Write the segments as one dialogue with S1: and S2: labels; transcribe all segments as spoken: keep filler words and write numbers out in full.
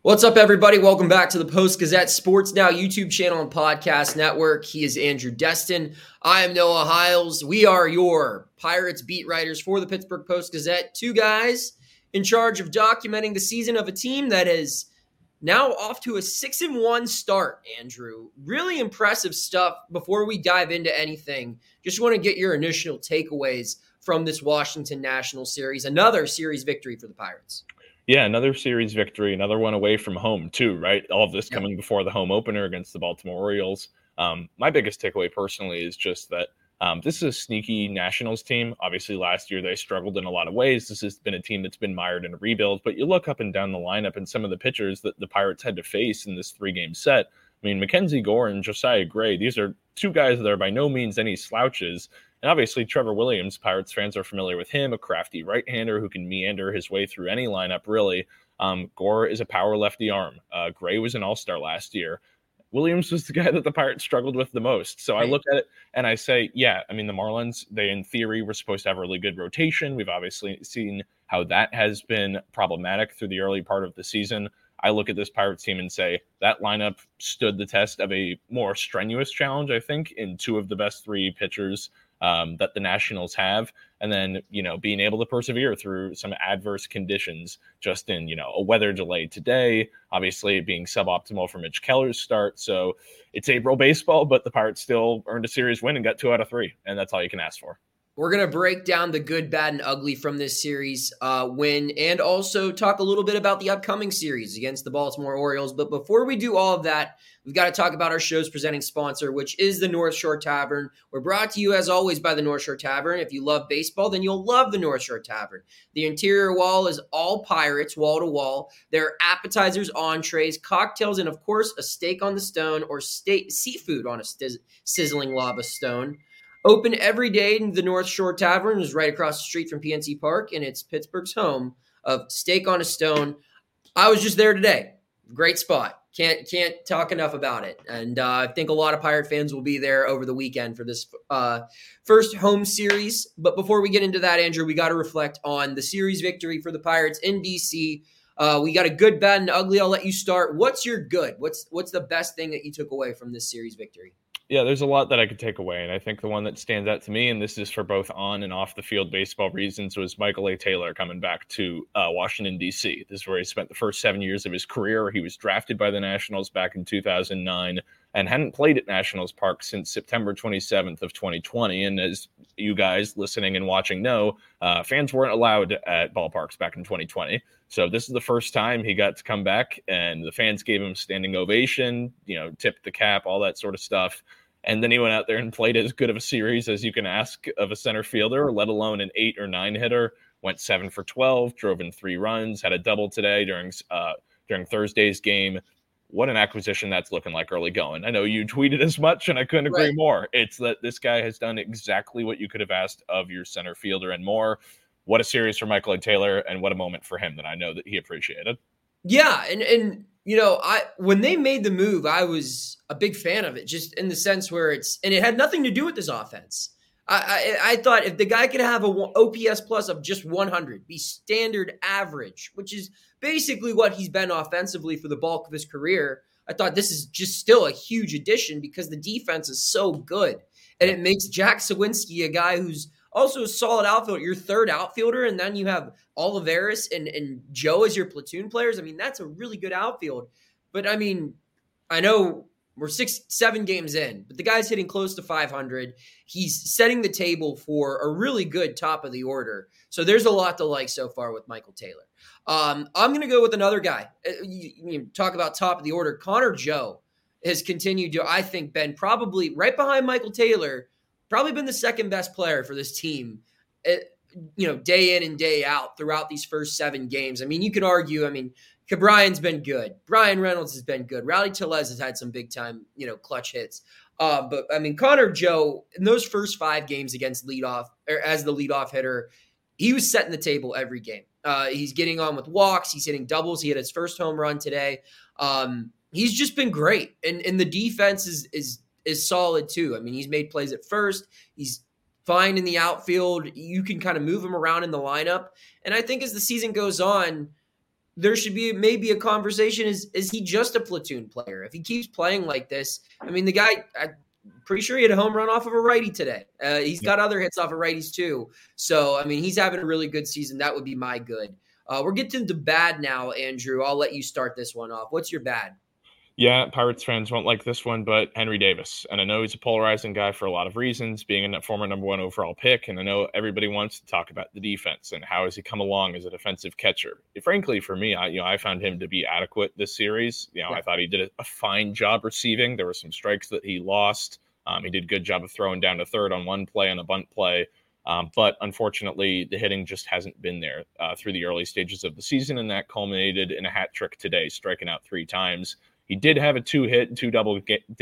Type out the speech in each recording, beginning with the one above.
S1: What's up, everybody? Welcome back to the Post-Gazette Sports Now YouTube channel and podcast network. He is Andrew Destin. I am Noah Hiles. We are your Pirates beat writers for the Pittsburgh Post-Gazette. Two guys in charge of documenting the season of a team that is now off to a six and one start, Andrew. Really impressive stuff. Before we dive into anything, just want to get your initial takeaways from this Washington Nationals series. Another series victory for the Pirates.
S2: Yeah, another series victory, another one away from home too, right? All of this
S1: Yeah.
S2: coming before the home opener against the Baltimore Orioles. Um, my biggest takeaway personally is just that um, this is a sneaky Nationals team. Obviously, last year they struggled in a lot of ways. This has been a team that's been mired in a rebuild, but you look up and down the lineup and some of the pitchers that the Pirates had to face in this three-game set. I mean, Mackenzie Gore and Josiah Gray, these are two guys that are by no means any slouches. And obviously, Trevor Williams, Pirates fans are familiar with him, a crafty right-hander who can meander his way through any lineup, really. Um, Gore is a power lefty arm. Uh, Gray was an all-star last year. Williams was the guy that the Pirates struggled with the most. So I look at it and I say, yeah, I mean, the Marlins, they in theory were supposed to have a really good rotation. We've obviously seen how that has been problematic through the early part of the season. I look at this Pirates team and say that lineup stood the test of a more strenuous challenge, I think, in two of the best three pitchers um, that the Nationals have. And then, you know, being able to persevere through some adverse conditions, just in, you know, a weather delay today, obviously being suboptimal for Mitch Keller's start. So it's April baseball, but the Pirates still earned a series win and got two out of three. And that's all you can ask for.
S1: We're going to break down the good, bad, and ugly from this series uh, win and also talk a little bit about the upcoming series against the Baltimore Orioles. But before we do all of that, we've got to talk about our show's presenting sponsor, which is the North Shore Tavern. We're brought to you, as always, by the North Shore Tavern. If you love baseball, then you'll love the North Shore Tavern. The interior wall is all Pirates, wall to wall. There are appetizers, entrees, cocktails, and, of course, a steak on the stone or steak, seafood on a stiz- sizzling lava stone. Open every day, the North Shore Tavern is right across the street from P N C Park, and it's Pittsburgh's home of Steak on a Stone. I was just there today. Great spot. Can't can't talk enough about it. And uh, I think a lot of Pirate fans will be there over the weekend for this uh, first home series. But before we get into that, Andrew, we got to reflect on the series victory for the Pirates in D C. Uh, we got a good, bad, and ugly. I'll let you start. What's your good? What's what's the best thing that you took away from this series victory?
S2: Yeah, there's a lot that I could take away, and I think the one that stands out to me, and this is for both on and off the field baseball reasons, was Michael A. Taylor coming back to uh, Washington, D C. This is where he spent the first seven years of his career. He was drafted by the Nationals back in two thousand nine and hadn't played at Nationals Park since September twenty-seventh of twenty twenty. And as you guys listening and watching know, uh, fans weren't allowed at ballparks back in twenty twenty. So this is the first time he got to come back, and the fans gave him standing ovation, you know, tipped the cap, all that sort of stuff. And then he went out there and played as good of a series as you can ask of a center fielder, let alone an eight or nine hitter. Went seven for twelve, drove in three runs, had a double today during uh, during Thursday's game. What an acquisition that's looking like early going. I know you tweeted as much, and I couldn't agree
S1: Right.
S2: more. It's that this guy has done exactly what you could have asked of your center fielder and more. What a series for Michael A. Taylor, and what a moment for him that I know that he appreciated.
S1: Yeah, and and you know, I when they made the move, I was a big fan of it, just in the sense where it's, and it had nothing to do with this offense. I I, I thought if the guy could have a O P S plus of just one hundred, be standard average, which is basically what he's been offensively for the bulk of his career, I thought this is just still a huge addition because the defense is so good, and it makes Jack Sawinski a guy who's also a solid outfielder, your third outfielder, and then you have Olivares and, and Joe as your platoon players. I mean, that's a really good outfield. But, I mean, I know we're six, seven games in, but the guy's hitting close to five hundred. He's setting the table for a really good top of the order. So there's a lot to like so far with Michael Taylor. Um, I'm going to go with another guy. You, you talk about top of the order. Connor Joe has continued to, I think, been probably right behind Michael Taylor, probably been the second best player for this team, you know, day in and day out throughout these first seven games. I mean, you could argue, I mean, Cabrian's been good. Brian Reynolds has been good. Rowdy Tellez has had some big time, you know, clutch hits. Uh, but I mean, Connor Joe, in those first five games against leadoff, or as the leadoff hitter, he was setting the table every game. Uh, he's getting on with walks. He's hitting doubles. He had his first home run today. Um, he's just been great. And, and the defense is, is, is solid too. I mean, he's made plays at first. He's fine in the outfield. You can kind of move him around in the lineup. And I think as the season goes on, there should be maybe a conversation. Is is he just a platoon player? If he keeps playing like this, I mean, the guy, I'm pretty sure he had a home run off of a righty today. Uh, he's got other hits off of righties too. So, I mean, he's having a really good season. That would be my good. Uh, we're getting to bad now, Andrew. I'll let you start this one off. What's your bad?
S2: Yeah, Pirates fans won't like this one, but Henry Davis. And I know he's a polarizing guy for a lot of reasons, being a former number one overall pick. And I know everybody wants to talk about the defense and how has he come along as a defensive catcher. Frankly, for me, I, you know, I found him to be adequate this series. You know, yeah. I thought he did a, a fine job receiving. There were some strikes that he lost. Um, he did a good job of throwing down to third on one play on a bunt play. Um, but unfortunately, the hitting just hasn't been there uh, through the early stages of the season. And that culminated in a hat trick today, striking out three times. He did have a two-hit, two-double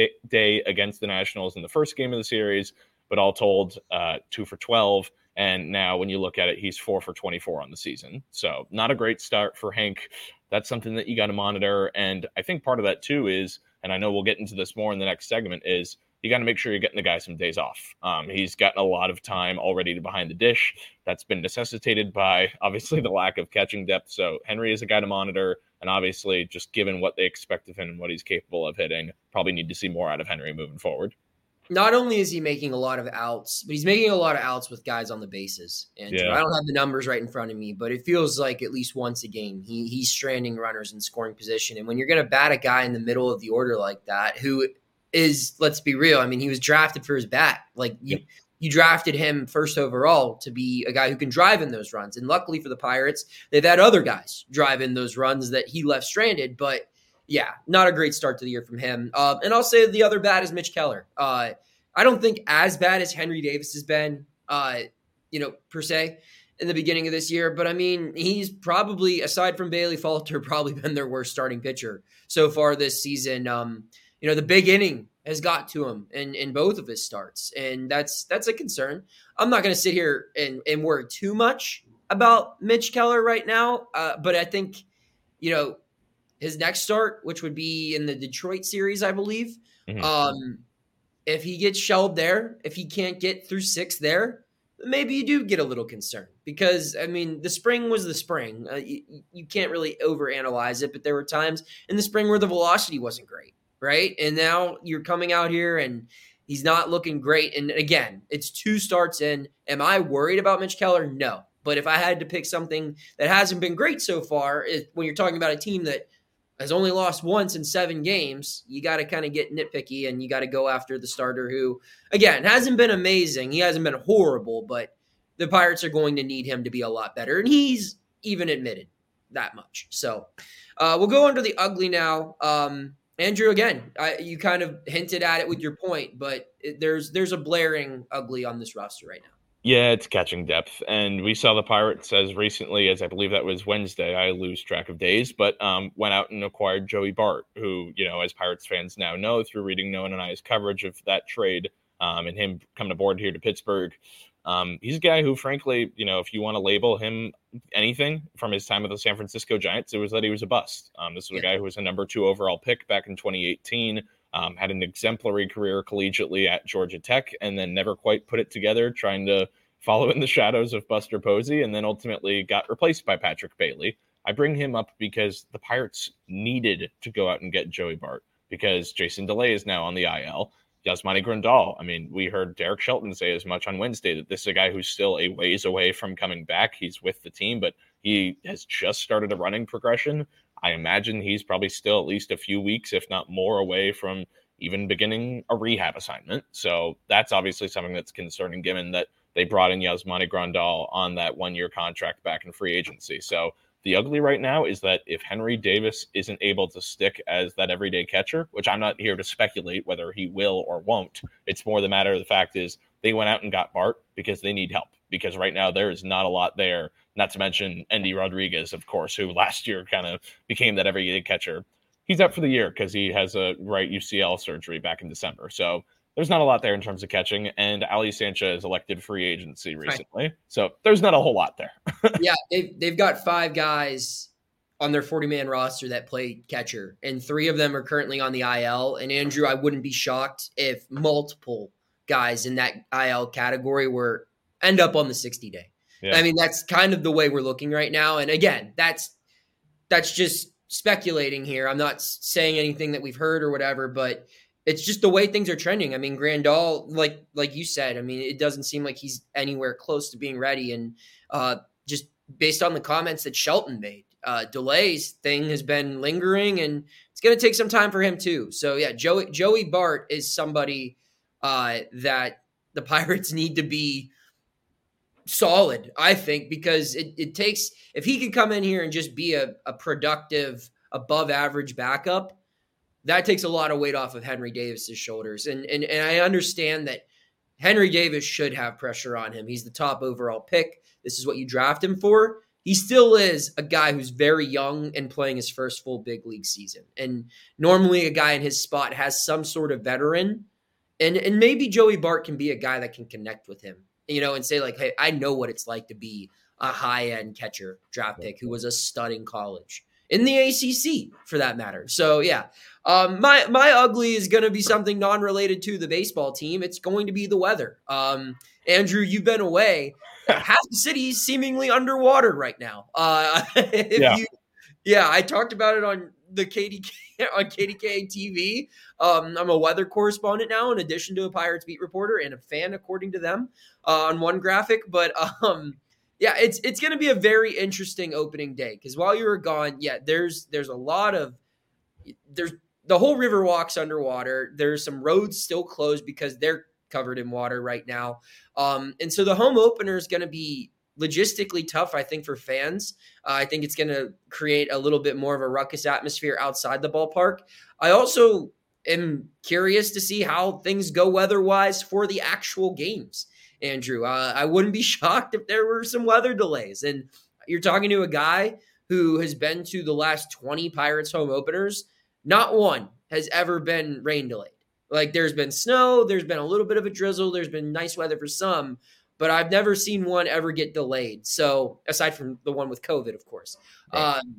S2: day against the Nationals in the first game of the series, but all told, uh, two for twelve. And now when you look at it, he's four for twenty-four on the season. So not a great start for Hank. That's something that you got to monitor. And I think part of that, too, is, and I know we'll get into this more in the next segment, is you got to make sure you're getting the guy some days off. Um, he's gotten a lot of time already to behind the dish. That's been necessitated by, obviously, the lack of catching depth. So Henry is a guy to monitor. And obviously, just given what they expect of him and what he's capable of hitting, probably need to see more out of Henry moving forward.
S1: Not only is he making a lot of outs, but he's making a lot of outs with guys on the bases. And yeah. I don't have the numbers right in front of me, but it feels like at least once a game, he he's stranding runners in scoring position. And when you're going to bat a guy in the middle of the order like that, who is, let's be real, I mean, he was drafted for his bat. Like, you, yep. you drafted him first overall to be a guy who can drive in those runs. And luckily for the Pirates, they've had other guys drive in those runs that he left stranded. But, yeah, not a great start to the year from him. Uh, and I'll say the other bad is Mitch Keller. Uh, I don't think as bad as Henry Davis has been, uh, you know, per se, in the beginning of this year. But, I mean, he's probably, aside from Bailey Falter, probably been their worst starting pitcher so far this season. Um, you know, the big inning has got to him in, in both of his starts. And that's that's a concern. I'm not going to sit here and, and worry too much about Mitch Keller right now. Uh, but I think, you know, his next start, which would be in the Detroit series, I believe, mm-hmm. um, if he gets shelled there, if he can't get through six there, maybe you do get a little concerned. Because, I mean, the spring was the spring. Uh, you, you can't really overanalyze it, but there were times in the spring where the velocity wasn't great. Right. And now you're coming out here and he's not looking great. And again, it's two starts in. Am I worried about Mitch Keller? No. But if I had to pick something that hasn't been great so far, it, when you're talking about a team that has only lost once in seven games, you got to kind of get nitpicky and you got to go after the starter who, again, hasn't been amazing. He hasn't been horrible, but the Pirates are going to need him to be a lot better. And he's even admitted that much. So uh, we'll go under the ugly now. Um, Andrew, again, I, you kind of hinted at it with your point, but it, there's there's a blaring ugly on this roster right now.
S2: Yeah, it's catching depth. And we saw the Pirates as recently as I believe that was Wednesday. I lose track of days, but um, went out and acquired Joey Bart, who, you know, as Pirates fans now know through reading Noah and I's coverage of that trade um, and him coming aboard here to Pittsburgh. Um, he's a guy who, frankly, you know, if you want to label him anything from his time with the San Francisco Giants, it was that he was a bust. Um, this was yeah. a guy who was a number two overall pick back in twenty eighteen, um, had an exemplary career collegiately at Georgia Tech, and then never quite put it together, trying to follow in the shadows of Buster Posey, and then ultimately got replaced by Patrick Bailey. I bring him up because the Pirates needed to go out and get Joey Bart because Jason DeLay is now on the I L. Yasmani Grandal. I mean, we heard Derek Shelton say as much on Wednesday that this is a guy who's still a ways away from coming back. He's with the team, but he has just started a running progression. I imagine he's probably still at least a few weeks, if not more, away from even beginning a rehab assignment. So that's obviously something that's concerning given that they brought in Yasmani Grandal on that one-year contract back in free agency. So the ugly right now is that if Henry Davis isn't able to stick as that everyday catcher, which I'm not here to speculate whether he will or won't, it's more the matter of the fact is they went out and got Bart because they need help. Because right now there is not a lot there, not to mention Endy Rodriguez, of course, who last year kind of became that everyday catcher. He's out for the year because he has a right U C L surgery back in December. So there's not a lot there in terms of catching, and Ali Sanchez elected free agency recently. Right. So there's not a whole lot there.
S1: yeah, they've, they've got five guys on their forty-man roster that play catcher, and three of them are currently on the I L. And, Andrew, I wouldn't be shocked if multiple guys in that I L category were end up on the sixty-day. Yeah. I mean, that's kind of the way we're looking right now. And, again, that's that's just speculating here. I'm not saying anything that we've heard or whatever, but it's just the way things are trending. I mean, Grandal, like like you said, I mean, it doesn't seem like he's anywhere close to being ready. And uh, just based on the comments that Shelton made, uh, delays thing has been lingering, and it's going to take some time for him too. So yeah, Joey Joey Bart is somebody uh, that the Pirates need to be solid, I think, because it, it takes, if he could come in here and just be a, a productive, above average backup, that takes a lot of weight off of Henry Davis's shoulders. And, and, and I understand that Henry Davis should have pressure on him. He's the top overall pick. This is what you draft him for. He still is a guy who's very young and playing his first full big league season. And normally a guy in his spot has some sort of veteran. And, and maybe Joey Bart can be a guy that can connect with him, you know, and say like, hey, I know what it's like to be a high-end catcher draft pick who was a stud in college, in the A C C for that matter. So yeah, um, my my ugly is going to be something non-related to the baseball team. It's going to be the weather. Um, Andrew, you've been away. Half the city's seemingly underwater right now. Uh, if
S2: yeah.
S1: You, yeah, I talked about it on the K D K on K D K T V. Um, I'm a weather correspondent now, in addition to a Pirates beat reporter and a fan, according to them, uh, on one graphic. But um, yeah, it's it's going to be a very interesting opening day, because while you were gone, yeah, there's there's a lot of there's the whole Riverwalk's underwater. There's some roads still closed because they're covered in water right now, um, and so the home opener is going to be logistically tough, I think, for fans. Uh, I think it's going to create a little bit more of a ruckus atmosphere outside the ballpark. I also am curious to see how things go weather-wise for the actual games, Andrew. Uh, I wouldn't be shocked if there were some weather delays. And you're talking to a guy who has been to the last twenty Pirates home openers. Not one has ever been rain delayed. Like, there's been snow, there's been a little bit of a drizzle, there's been nice weather for some, but I've never seen one ever get delayed. So aside from the one with COVID, of course. Right. Um,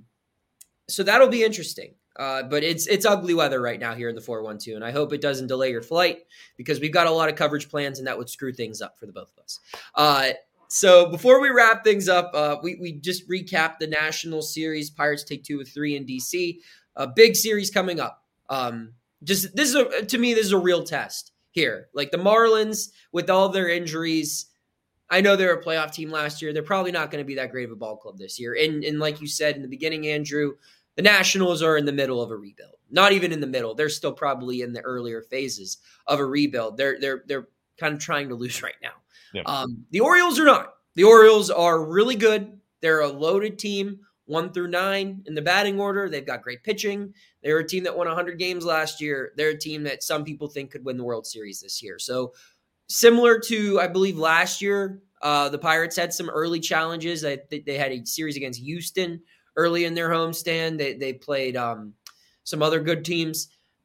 S1: so that'll be interesting. Uh, but it's it's ugly weather right now here in the four one two, and I hope it doesn't delay your flight, because we've got a lot of coverage plans, and that would screw things up for the both of us. Uh, so before we wrap things up, uh, we, we just recapped the National Series. Pirates take two of three in D C. A big series coming up. Um, just this is a, to me, this is a real test here. Like the Marlins, with all their injuries, I know they're a playoff team last year. They're probably not going to be that great of a ball club this year. And, and like you said in the beginning, Andrew, the Nationals are in the middle of a rebuild. Not even in the middle. They're still probably in the earlier phases of a rebuild. They're they're they're kind of trying to lose right now. Yeah. Um, the Orioles are not. The Orioles are really good. They're a loaded team, one through nine in the batting order. They've got great pitching. They're a team that won one hundred games last year. They're a team that some people think could win the World Series this year. So similar to, I believe, last year, uh, the Pirates had some early challenges. They, they had a series against Houston early in their homestand. They they played um, some other good teams.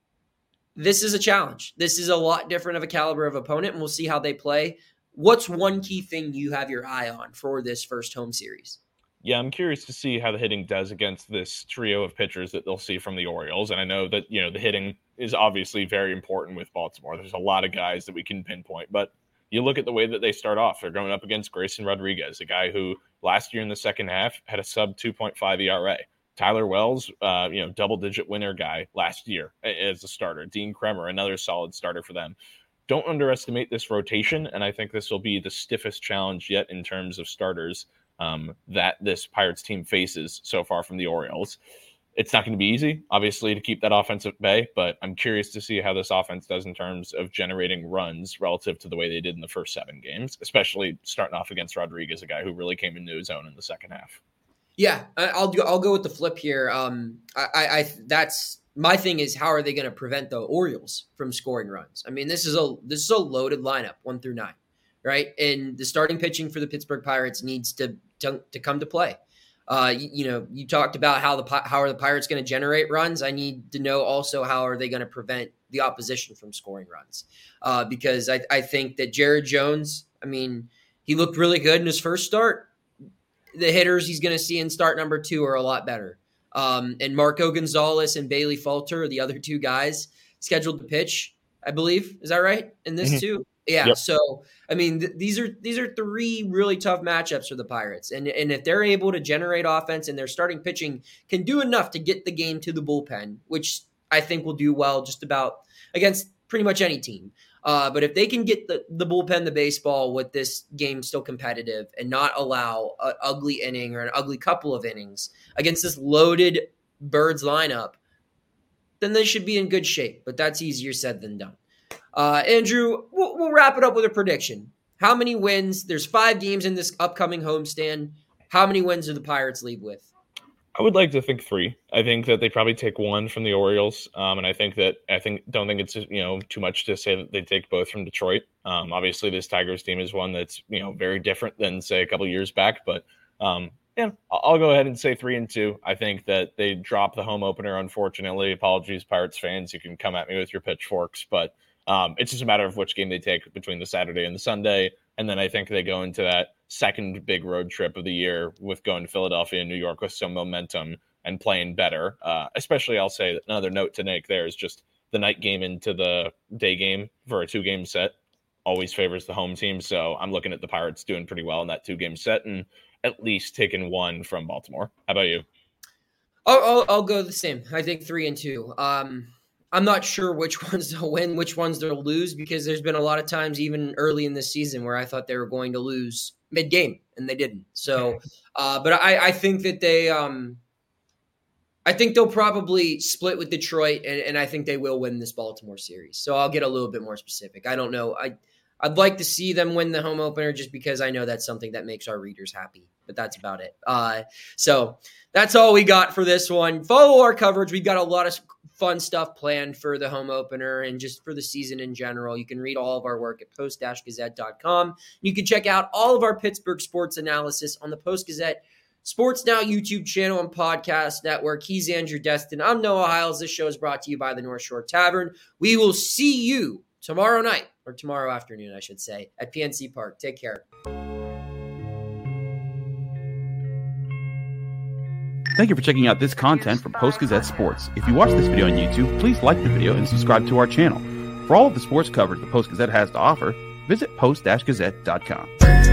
S1: This is a challenge. This is a lot different of a caliber of opponent, and we'll see how they play. What's one key thing you have your eye on for this first home series?
S2: Yeah, I'm curious to see how the hitting does against this trio of pitchers that they'll see from the Orioles. And I know that, you know, the hitting is obviously very important with Baltimore. There's a lot of guys that we can pinpoint, but you look at the way that they start off. They're going up against Grayson Rodriguez, a guy who last year in the second half had a sub two point five E R A. Tyler Wells, uh, you know, double-digit winner guy last year as a starter. Dean Kremer, another solid starter for them. Don't underestimate this rotation, and I think this will be the stiffest challenge yet in terms of starters um, that this Pirates team faces so far from the Orioles. It's not going to be easy, obviously, to keep that offense at bay, but I'm curious to see how this offense does in terms of generating runs relative to the way they did in the first seven games, especially starting off against Rodriguez, a guy who really came into his own in the second half.
S1: Yeah, I'll do, I'll go with the flip here. Um, I, I, I that's my thing is, how are they going to prevent the Orioles from scoring runs? I mean, this is a this is a loaded lineup, one through nine, right? And the starting pitching for the Pittsburgh Pirates needs to to, to come to play. Uh, you, you know, you talked about how the how are the Pirates going to generate runs. I need to know also how are they going to prevent the opposition from scoring runs? Uh, because I, I think that Jared Jones, I mean, he looked really good in his first start. The hitters he's going to see in start number two are a lot better. Um, and Marco Gonzalez and Bailey Falter are the other two guys scheduled to pitch, I believe. Is that right? In this
S2: mm-hmm.
S1: too? Yeah.
S2: Yep.
S1: So, I mean, th- these are these are three really tough matchups for the Pirates. And, and if they're able to generate offense and their starting pitching can do enough to get the game to the bullpen, which I think will do well just about against pretty much any team. Uh, but if they can get the, the bullpen, the baseball with this game still competitive and not allow an ugly inning or an ugly couple of innings against this loaded Birds lineup, then they should be in good shape. But that's easier said than done. Uh, Andrew, we'll, we'll wrap it up with a prediction. How many wins? There's five games in this upcoming homestand. How many wins do the Pirates leave with?
S2: I would like to think three. I think that they probably take one from the Orioles, um, and I think that I think don't think it's you know too much to say that they take both from Detroit. Um, obviously, this Tigers team is one that's you know very different than say a couple years back, but um, yeah, I'll go ahead and say three and two. I think that they drop the home opener. Unfortunately, apologies, Pirates fans. You can come at me with your pitchforks, but um, it's just a matter of which game they take between the Saturday and the Sunday. And then I think they go into that second big road trip of the year with going to Philadelphia and New York with some momentum and playing better. Uh, especially, I'll say another note to make there is just the night game into the day game for a two-game set always favors the home team. So I'm looking at the Pirates doing pretty well in that two-game set and at least taking one from Baltimore. How about you?
S1: I'll, I'll, I'll go the same. I think three and two. Um, I'm not sure which ones they'll win, which ones they'll lose, because there's been a lot of times even early in this season where I thought they were going to lose mid-game and they didn't. So, uh, but I, I think that they, um, I think they'll probably split with Detroit, and, and I think they will win this Baltimore series. So I'll get a little bit more specific. I don't know. I, I'd like to see them win the home opener just because I know that's something that makes our readers happy, but that's about it. Uh, so that's all we got for this one. Follow our coverage. We've got a lot of fun stuff planned for the home opener and just for the season in general. You can read all of our work at post gazette dot com. You can check out all of our Pittsburgh sports analysis on the Post-Gazette Sports Now YouTube channel and podcast network. He's Andrew Destin. I'm Noah Hiles. This show is brought to you by the North Shore Tavern. We will see you tomorrow night, or tomorrow afternoon, I should say, at P N C Park. Take care.
S3: Thank you for checking out this content from Post-Gazette Sports. If you watch this video on YouTube, please like the video and subscribe to our channel. For all of the sports coverage the Post-Gazette has to offer, visit post gazette dot com.